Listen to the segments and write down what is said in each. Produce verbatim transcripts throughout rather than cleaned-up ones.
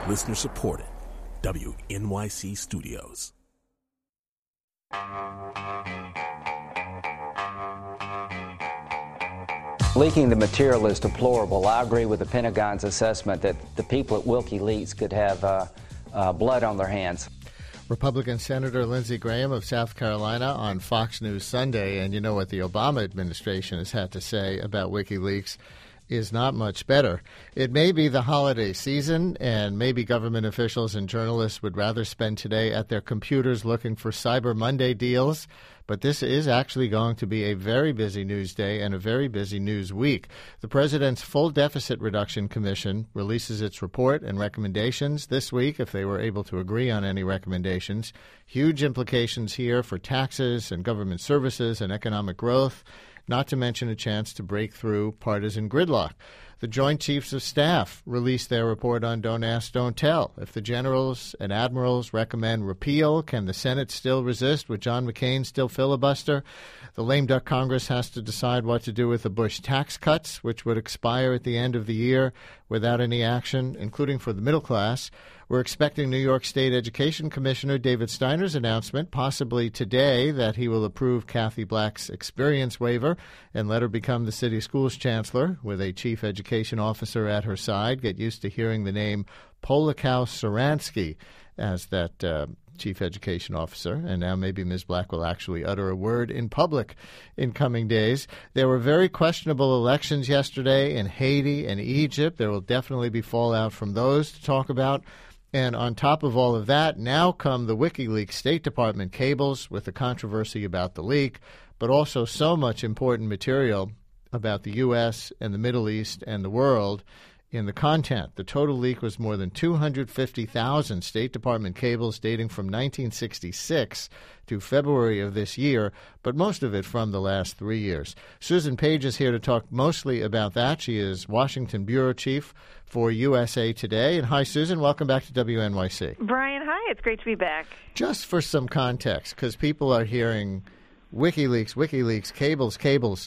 Listener supported. W N Y C Studios. Leaking the material is deplorable. I agree with the Pentagon's assessment that the people at WikiLeaks could have uh, uh, blood on their hands. Republican Senator Lindsey Graham of South Carolina on Fox News Sunday, and you know what the Obama administration has had to say about WikiLeaks is not much better. It may be the holiday season, and maybe government officials and journalists would rather spend today at their computers looking for Cyber Monday deals, but this is actually going to be a very busy news day and a very busy news week. The President's Full Deficit Reduction Commission releases its report and recommendations this week, if they were able to agree on any recommendations. Huge implications here for taxes and government services and economic growth, not to mention a chance to break through partisan gridlock. The Joint Chiefs of Staff released their report on Don't Ask, Don't Tell. If the generals and admirals recommend repeal, can the Senate still resist with John McCain still filibuster? The lame duck Congress has to decide what to do with the Bush tax cuts, which would expire at the end of the year without any action, including for the middle class. We're expecting New York State Education Commissioner David Steiner's announcement, possibly today, that he will approve Kathy Black's experience waiver and let her become the city schools chancellor with a chief education officer at her side. Get used to hearing the name Polikow-Saransky as that uh, chief education officer, and now maybe Miz Black will actually utter a word in public in coming days. There were very questionable elections yesterday in Haiti and Egypt. There will definitely be fallout from those to talk about. And on top of all of that, now come the WikiLeaks State Department cables with the controversy about the leak, but also so much important material about the U S and the Middle East and the world in the content. The total leak was more than two hundred fifty thousand State Department cables dating from nineteen sixty-six to February of this year, but most of it from the last three years. Susan Page is here to talk mostly about that. She is Washington Bureau Chief for U S A Today. And hi, Susan. Welcome back to W N Y C. Brian, hi. It's great to be back. Just for some context, because people are hearing WikiLeaks, WikiLeaks, cables, cables.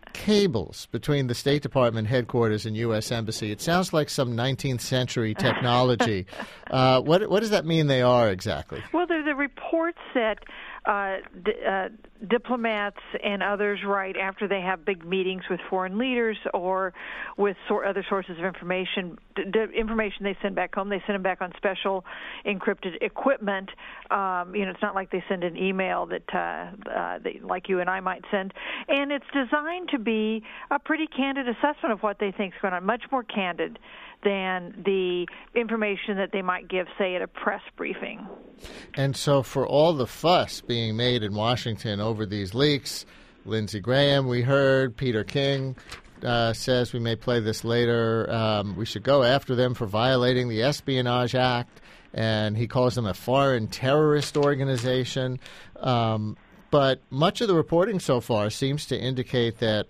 Cables between the State Department headquarters and U S Embassy. It sounds like some nineteenth century technology. uh, what what does that mean they are exactly? Well, they're the reports that uh, d- uh, diplomats and others write after they have big meetings with foreign leaders or with so- other sources of information. D- d- information they send back home, they send them back on special encrypted equipment. Um, you know, it's not like they send an email that, uh, uh, they, like you and I might send. And it's designed to be a pretty candid assessment of what they think is going on, much more candid than the information that they might give, say, at a press briefing. And so for all the fuss being made in Washington over these leaks, Lindsey Graham, we heard, Peter King uh, says we may play this later, um, we should go after them for violating the Espionage Act, and he calls them a foreign terrorist organization. Um, but much of the reporting so far seems to indicate that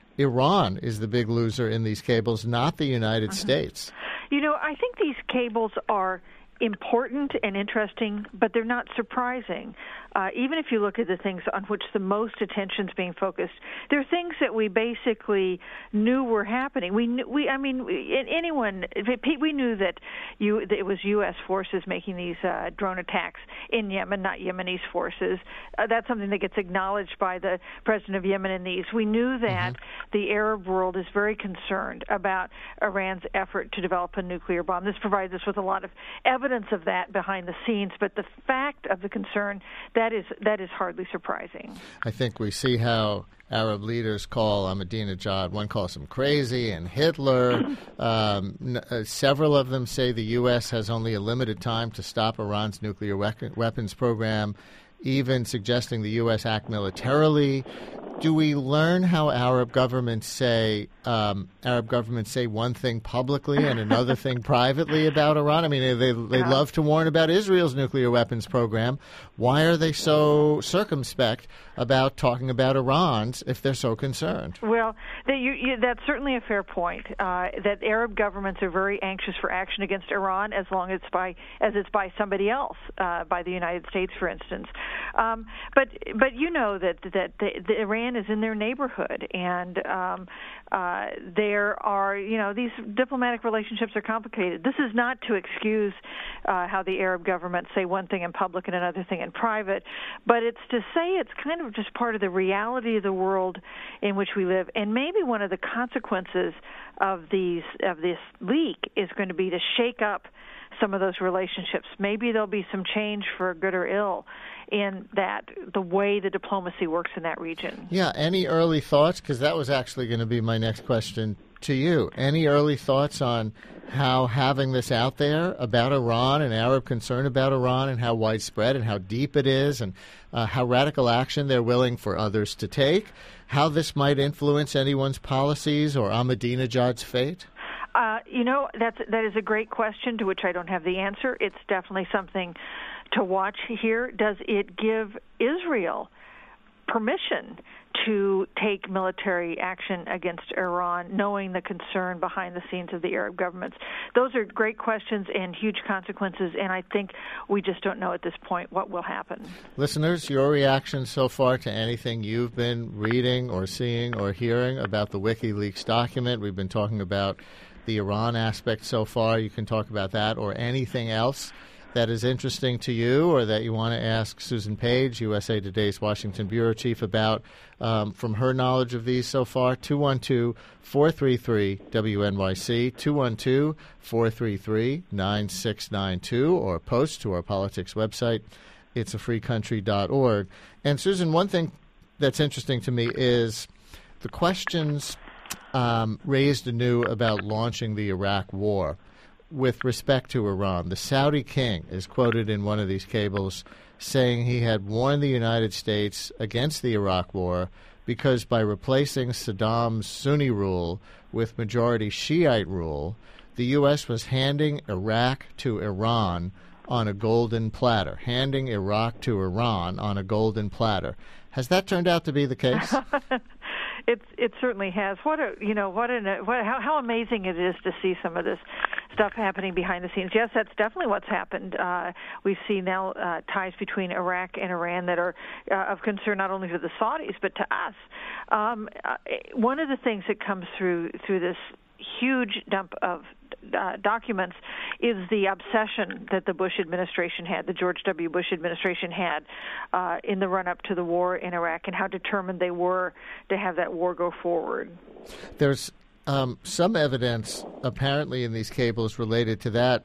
Iran is the big loser in these cables, not the United uh-huh. States. You know, I think these cables are important and interesting, but they're not surprising. Uh, even if you look at the things on which the most attention is being focused, they're things that we basically knew were happening. We, knew, we, I mean, anyone, we knew that, you, that it was U S forces making these uh, drone attacks in Yemen, not Yemenis forces. Uh, that's something that gets acknowledged by the president of Yemen in these. We knew that mm-hmm. the Arab world is very concerned about Iran's effort to develop a nuclear bomb. This provides us with a lot of evidence of that behind the scenes, but the fact of the concern, that is that is hardly surprising. I think we see how Arab leaders call Ahmadinejad, one calls him crazy, and Hitler. um, n- uh, several of them say the U S has only a limited time to stop Iran's nuclear we- weapons program, even suggesting the U S act militarily. Do we learn how Arab governments say um, Arab governments say one thing publicly and another thing privately about Iran? I mean, they they yeah. love to warn about Israel's nuclear weapons program. Why are they so circumspect about talking about Iran's if they're so concerned? Well, that you, you, that's certainly a fair point. Uh, that Arab governments are very anxious for action against Iran as long as it's by as it's by somebody else, uh, by the United States, for instance. Um, but but you know that that the, the Iran Iran is in their neighborhood, and um, uh, there are, you know, these diplomatic relationships are complicated. This is not to excuse uh, how the Arab governments say one thing in public and another thing in private, but it's to say it's kind of just part of the reality of the world in which we live, and maybe one of the consequences of these of this leak is going to be to shake up some of those relationships. Maybe there'll be some change for good or ill in that, the way the diplomacy works in that region. Yeah, any early thoughts? Because that was actually going to be my next question to you. Any early thoughts on how having this out there about Iran and Arab concern about Iran and how widespread and how deep it is and uh, how radical action they're willing for others to take, how this might influence anyone's policies or Ahmadinejad's fate? Uh, you know, that's that is a great question to which I don't have the answer. It's definitely something to watch here. Does it give Israel permission to take military action against Iran, knowing the concern behind the scenes of the Arab governments? Those are great questions and huge consequences, and I think we just don't know at this point what will happen. Listeners, your reaction so far to anything you've been reading or seeing or hearing about the WikiLeaks document. We've been talking about the Iran aspect so far. You can talk about that or anything else that is interesting to you or that you want to ask Susan Page, U S A Today's Washington Bureau Chief, about um, from her knowledge of these so far. two one two, four three three, W N Y C, two one two, four three three, nine six nine two, or post to our politics website, it's a free country dot org. And Susan, one thing that's interesting to me is the questions um, raised anew about launching the Iraq war. With respect to Iran, the Saudi king is quoted in one of these cables saying he had warned the United States against the Iraq war because by replacing Saddam's Sunni rule with majority Shiite rule, the U S was handing Iraq to Iran on a golden platter, handing Iraq to Iran on a golden platter. Has that turned out to be the case? It it certainly has. What a you know what an what how how amazing it is to see some of this stuff happening behind the scenes. Yes, that's definitely what's happened. Uh, we see now uh, ties between Iraq and Iran that are uh, of concern not only to the Saudis but to us. Um, uh, one of the things that comes through through this huge dump of uh, documents is the obsession that the Bush administration had, the George W. Bush administration had uh, in the run-up to the war in Iraq, and how determined they were to have that war go forward. There's um, some evidence apparently in these cables related to that,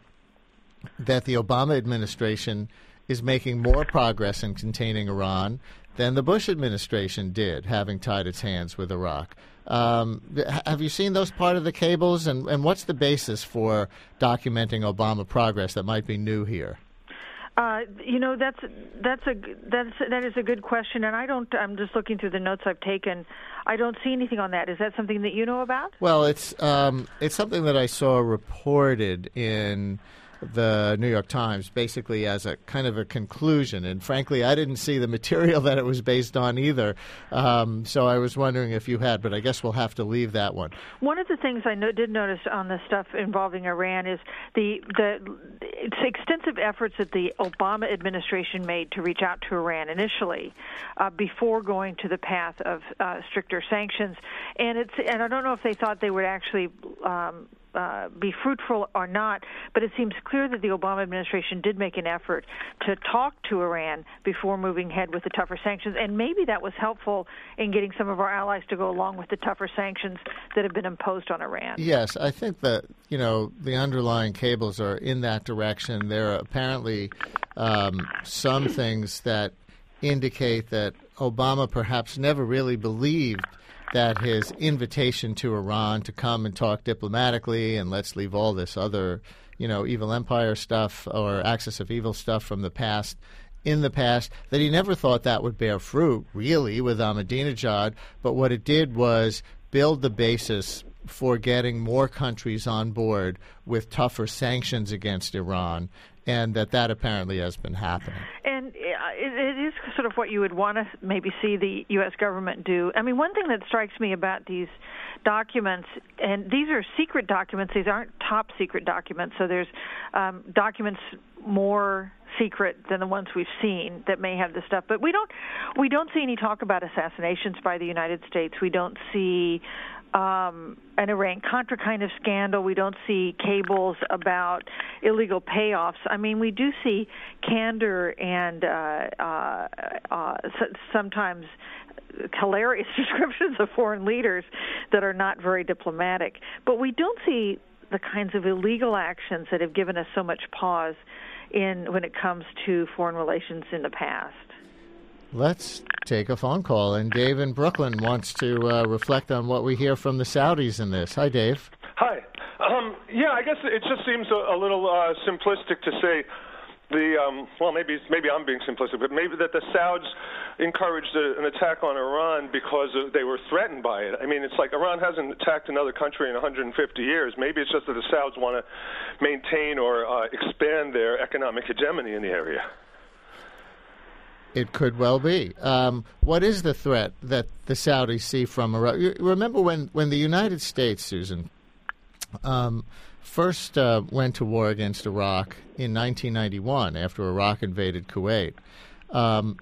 that the Obama administration is making more progress in containing Iran than the Bush administration did, having tied its hands with Iraq. Um, have you seen those part of the cables, and, and what's the basis for documenting Obama progress that might be new here? Uh, you know, that's that's a that's that is a good question, and I don't. I'm just looking through the notes I've taken. I don't see anything on that. Is that something that you know about? Well, it's um, it's something that I saw reported in the New York Times, basically as a kind of a conclusion. And frankly, I didn't see the material that it was based on either. Um, so I was wondering if you had, but I guess we'll have to leave that one. One of the things I no- did notice on the stuff involving Iran is the the it's extensive efforts that the Obama administration made to reach out to Iran initially, uh, before going to the path of uh, stricter sanctions. And it's and I don't know if they thought they would actually Um, Uh, be fruitful or not, but it seems clear that the Obama administration did make an effort to talk to Iran before moving ahead with the tougher sanctions, and maybe that was helpful in getting some of our allies to go along with the tougher sanctions that have been imposed on Iran. Yes, I think that, you know, the underlying cables are in that direction. There are apparently um, some things that indicate that Obama perhaps never really believed that his invitation to Iran to come and talk diplomatically and let's leave all this other, you know, evil empire stuff or axis of evil stuff from the past in the past, that he never thought that would bear fruit, really, with Ahmadinejad. But what it did was build the basis for getting more countries on board with tougher sanctions against Iran, and that that apparently has been happening. And it is sort of what you would want to maybe see the U S government do. I mean, one thing that strikes me about these documents, and these are secret documents, these aren't top secret documents, so there's um, documents more secret than the ones we've seen that may have this stuff. But we don't we don't see any talk about assassinations by the United States. We don't see um, an Iran-Contra kind of scandal. We don't see cables about illegal payoffs. I mean, we do see candor and uh, uh, uh, sometimes hilarious descriptions of foreign leaders that are not very diplomatic. But we don't see the kinds of illegal actions that have given us so much pause in when it comes to foreign relations in the past. Let's take a phone call, and Dave in Brooklyn wants to uh, reflect on what we hear from the Saudis in this. Hi, Dave. Hi. Um, yeah, I guess it just seems a, a little uh, simplistic to say the um, well, maybe maybe I'm being simplistic, but maybe that the Sauds encouraged a, an attack on Iran because of, they were threatened by it. I mean, it's like Iran hasn't attacked another country in one hundred fifty years. Maybe it's just that the Sauds want to maintain or uh, expand their economic hegemony in the area. It could well be. Um, what is the threat that the Saudis see from Iran? You remember when, when the United States, Susan, um, first uh, went to war against Iraq in nineteen ninety-one after Iraq invaded Kuwait. Um,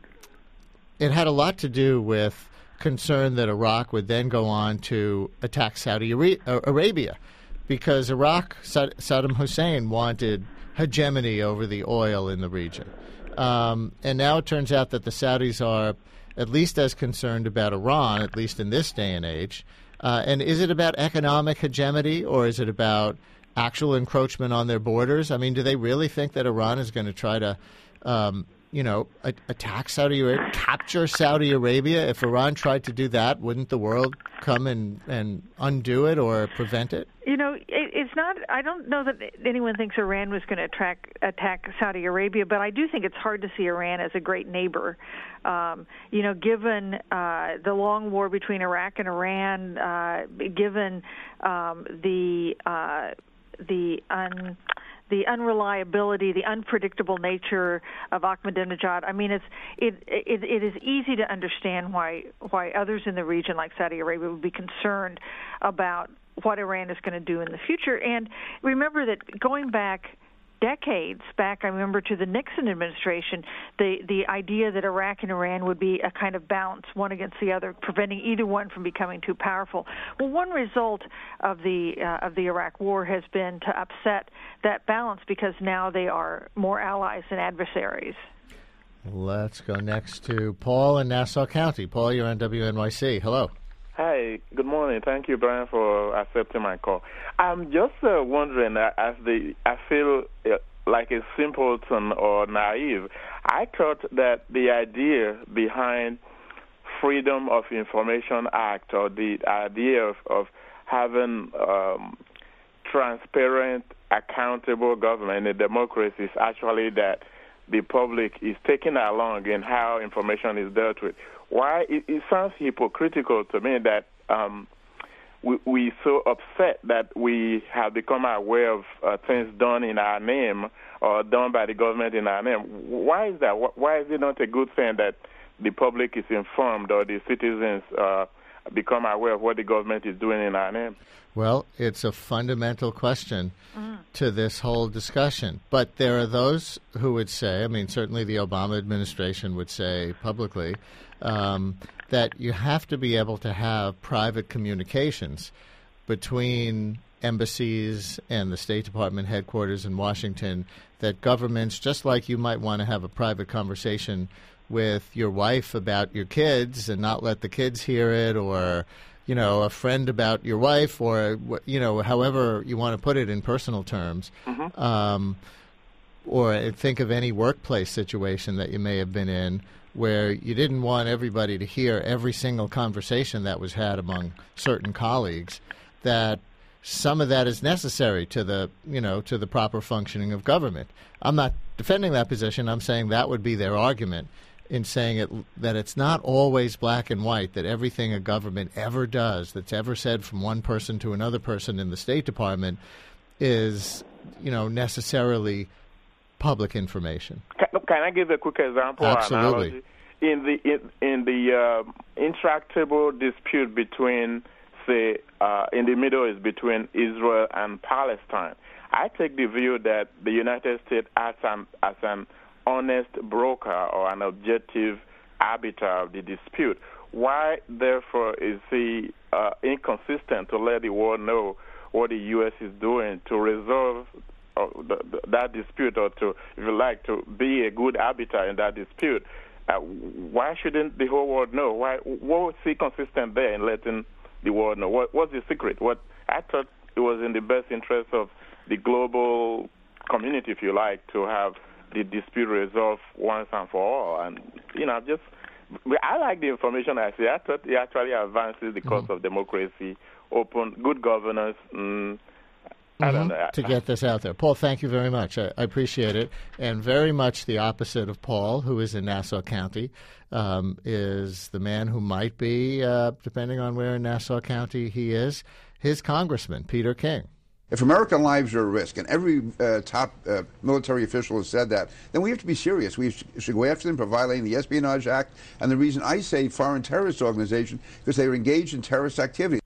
it had a lot to do with concern that Iraq would then go on to attack Saudi Arabia because Iraq, Saddam Hussein wanted hegemony over the oil in the region. Um, and now it turns out that the Saudis are at least as concerned about Iran, at least in this day and age. Uh, and is it about economic hegemony, or is it about actual encroachment on their borders? I mean, do they really think that Iran is going to try to, um, you know, a- attack Saudi Arabia, capture Saudi Arabia? If Iran tried to do that, wouldn't the world come and, and undo it or prevent it? You know, it, it's not, I don't know that anyone thinks Iran was going to attack, attack Saudi Arabia, but I do think it's hard to see Iran as a great neighbor. Um, you know, given uh, the long war between Iraq and Iran, uh, given um, the uh, the un, the unreliability, the unpredictable nature of Ahmadinejad. I mean, it's it, it it is easy to understand why why others in the region, like Saudi Arabia, would be concerned about what Iran is going to do in the future. And remember that going back decades back, I remember to the Nixon administration, the the idea that Iraq and Iran would be a kind of balance, one against the other, preventing either one from becoming too powerful. Well, one result of the uh, of the Iraq War has been to upset that balance because now they are more allies than adversaries. Let's go next to Paul in Nassau County. Paul, you're on W N Y C. Hello. Hi, good morning. Thank you, Brian, for accepting my call. I'm just uh, wondering, uh, as the I feel uh, like a simpleton or naive, I thought that the idea behind Freedom of Information Act, or the idea of, of having um, transparent, accountable government in a democracy is actually that the public is taken along in how information is dealt with. Why it, it sounds hypocritical to me that um, we we so upset that we have become aware of uh, things done in our name or done by the government in our name. Why is that? Why is it not a good thing that the public is informed or the citizens uh, become aware of what the government is doing in our name? Well, it's a fundamental question mm. to this whole discussion. But there are those who would say, I mean, certainly the Obama administration would say publicly, um, that you have to be able to have private communications between embassies and the State Department headquarters in Washington, that governments, just like you might want to have a private conversation with your wife about your kids and not let the kids hear it, or you know, a friend about your wife, or, you know, however you want to put it in personal terms. Mm-hmm. Um, or think of any workplace situation that you may have been in where you didn't want everybody to hear every single conversation that was had among certain colleagues, that some of that is necessary to the, you know, to the proper functioning of government. I'm not defending that position. I'm saying that would be their argument in saying it, that it's not always black and white, that everything a government ever does, that's ever said from one person to another person in the State Department, is, you know, necessarily public information. Can, can I give a quick example? Absolutely. Analogy? In the in, in the uh, intractable dispute between, say, uh, in the Middle East between Israel and Palestine, I take the view that the United States, as an as an honest broker or an objective arbiter of the dispute, why therefore is he uh, inconsistent to let the world know what the U S is doing to resolve uh, the, the, that dispute, or to, if you like, to be a good arbiter in that dispute? Uh, why shouldn't the whole world know? Why? What was he consistent there in letting the world know? What, what's the secret? What I thought it was in the best interest of the global community, if you like, to have the dispute resolved once and for all. And you know, just I like the information I see. I thought it actually advances the cause mm-hmm. of democracy, open, good governance. Mm, I don't know. To get this out there. Paul, thank you very much. I, I appreciate it. And very much the opposite of Paul, who is in Nassau County, um, is the man who might be, uh, depending on where in Nassau County he is, his congressman, Peter King. If American lives are at risk, and every uh, top uh, military official has said that, then we have to be serious. We should go after them for violating the Espionage Act. And the reason I say foreign terrorist organization, because they are engaged in terrorist activity.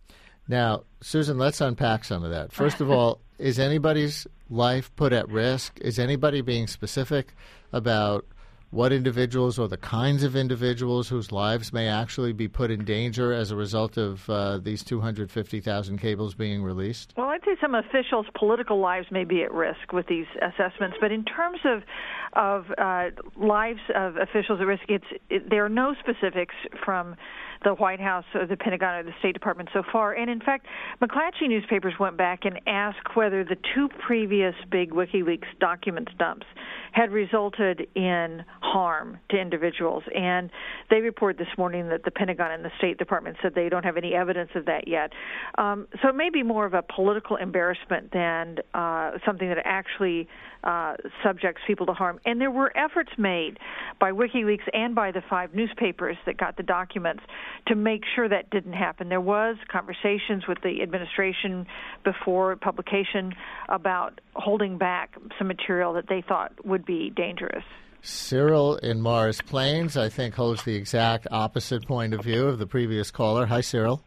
Now, Susan, let's unpack some of that. First of all, is anybody's life put at risk? Is anybody being specific about what individuals or the kinds of individuals whose lives may actually be put in danger as a result of uh, these two hundred fifty thousand cables being released? Well, I'd say some officials' political lives may be at risk with these assessments, but in terms of of uh, lives of officials at risk, it's it, there are no specifics from the White House or the Pentagon or the State Department so far. And in fact, McClatchy newspapers went back and asked whether the two previous big WikiLeaks documents dumps had resulted in harm to individuals. And they reported this morning that the Pentagon and the State Department said they don't have any evidence of that yet. Um, so it may be more of a political embarrassment than uh, something that actually uh, subjects people to harm. And there were efforts made by WikiLeaks and by the five newspapers that got the documents to make sure that didn't happen. There was conversations with the administration before publication about holding back some material that they thought would be dangerous. Cyril in Morris Plains, I think, holds the exact opposite point of view of the previous caller. Hi, Cyril.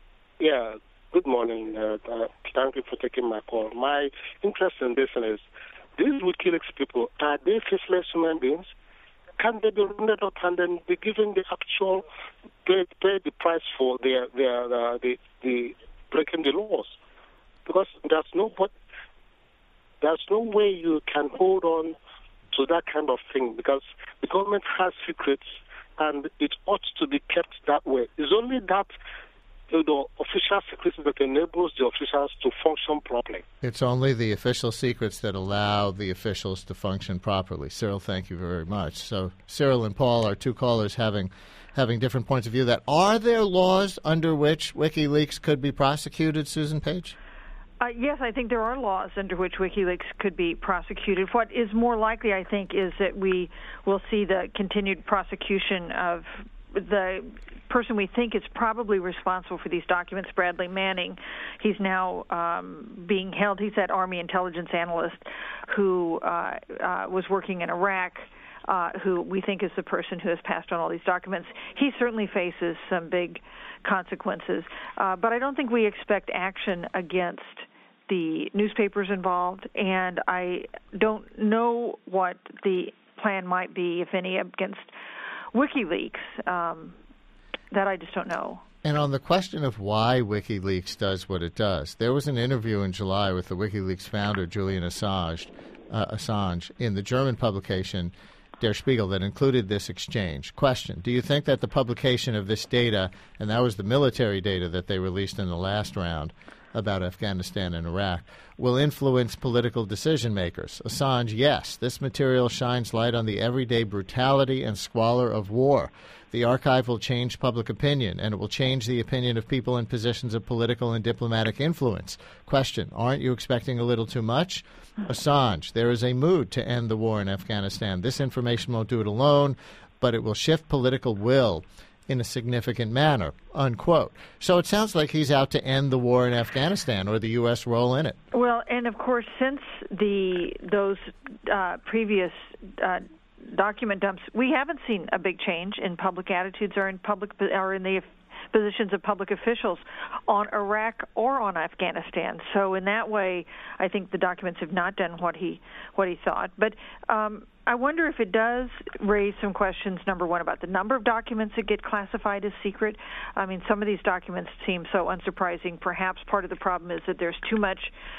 Yeah, good morning. Uh, uh, thank you for taking my call. My interest in this is, these WikiLeaks people, are they faceless human beings? Can they be rounded up and then be given the actual, pay, pay the price for their, their uh, the, the breaking the laws? Because there's no, but there's no way you can hold on to that kind of thing, because the government has secrets and it ought to be kept that way. It's only that, you know, official secrets that enables the officials to function properly. It's only the official secrets that allow the officials to function properly. Cyril, thank you very much. So Cyril and Paul are two callers having having different points of view. That are there laws under which WikiLeaks could be prosecuted, Susan Page? Uh, yes, I think there are laws under which WikiLeaks could be prosecuted. What is more likely, I think, is that we will see the continued prosecution of the person we think is probably responsible for these documents, Bradley Manning. He's now um, being held. He's that Army intelligence analyst who uh, uh, was working in Iraq, uh, who we think is the person who has passed on all these documents. He certainly faces some big consequences, uh, but I don't think we expect action against the newspapers involved, and I don't know what the plan might be, if any, against WikiLeaks. Um, that I just don't know. And on the question of why WikiLeaks does what it does, there was an interview in July with the WikiLeaks founder, Julian Assange, uh, Assange in the German publication Der Spiegel that included this exchange. Question, do you think that the publication of this data, and that was the military data that they released in the last round about Afghanistan and Iraq, will influence political decision makers? Assange, yes. This material shines light on the everyday brutality and squalor of war. The archive will change public opinion, and it will change the opinion of people in positions of political and diplomatic influence. Question, aren't you expecting a little too much? Assange, there is a mood to end the war in Afghanistan. This information won't do it alone, but it will shift political will in a significant manner, unquote. So it sounds like he's out to end the war in Afghanistan, or the U S role in it. Well, and of course, since the those uh, previous uh, document dumps, we haven't seen a big change in public attitudes or in public or in the positions of public officials on Iraq or on Afghanistan. So in that way, I think the documents have not done what he what he thought. But um, I wonder if it does raise some questions, number one, about the number of documents that get classified as secret. I mean, some of these documents seem so unsurprising. Perhaps part of the problem is that there's too much,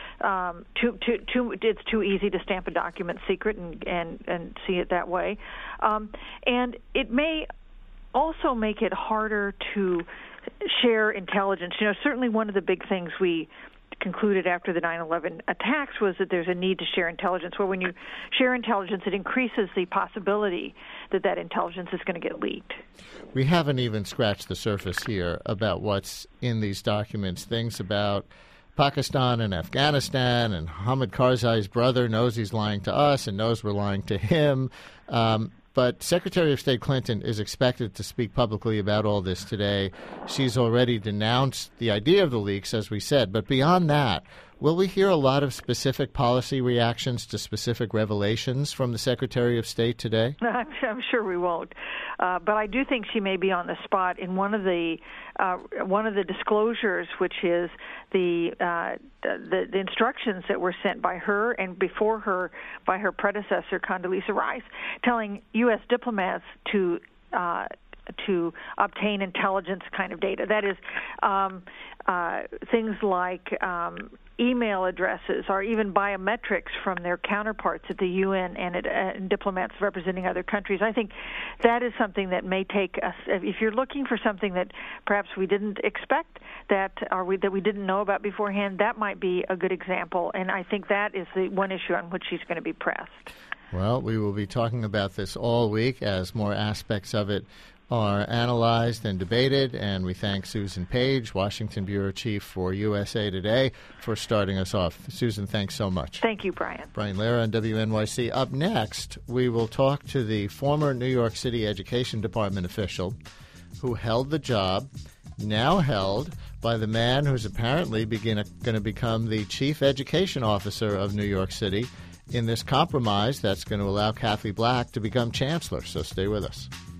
um, too, too, too, it's too easy to stamp a document secret and, and, and see it that way. Um, and it may also make it harder to share intelligence. You know, certainly one of the big things we concluded after the nine eleven attacks was that there's a need to share intelligence. Well, when you share intelligence, it increases the possibility that that intelligence is going to get leaked. We haven't even scratched the surface here about what's in these documents, things about Pakistan and Afghanistan, and Hamid Karzai's brother knows he's lying to us and knows we're lying to him. Um, But Secretary of State Clinton is expected to speak publicly about all this today. She's already denounced the idea of the leaks, as we said. But beyond that, will we hear a lot of specific policy reactions to specific revelations from the Secretary of State today? I'm, I'm sure we won't. Uh, but I do think she may be on the spot in one of the uh, one of the disclosures, which is the, uh, the the instructions that were sent by her and before her by her predecessor, Condoleezza Rice, telling U S diplomats to uh, to obtain intelligence kind of data. That is, um, uh, things like um, email addresses or even biometrics from their counterparts at the U N and, at, and diplomats representing other countries. I think that is something that may take us, if you're looking for something that perhaps we didn't expect that or we, that we didn't know about beforehand, that might be a good example. And I think that is the one issue on which she's going to be pressed. Well, we will be talking about this all week as more aspects of it are analyzed and debated, and we thank Susan Page, Washington Bureau Chief for U S A Today, for starting us off. Susan, thanks so much. Thank you, Brian. Brian Lehrer on W N Y C. Up next, we will talk to the former New York City Education Department official who held the job, now held by the man who's apparently going to become the Chief Education Officer of New York City in this compromise that's going to allow Kathy Black to become chancellor. So stay with us.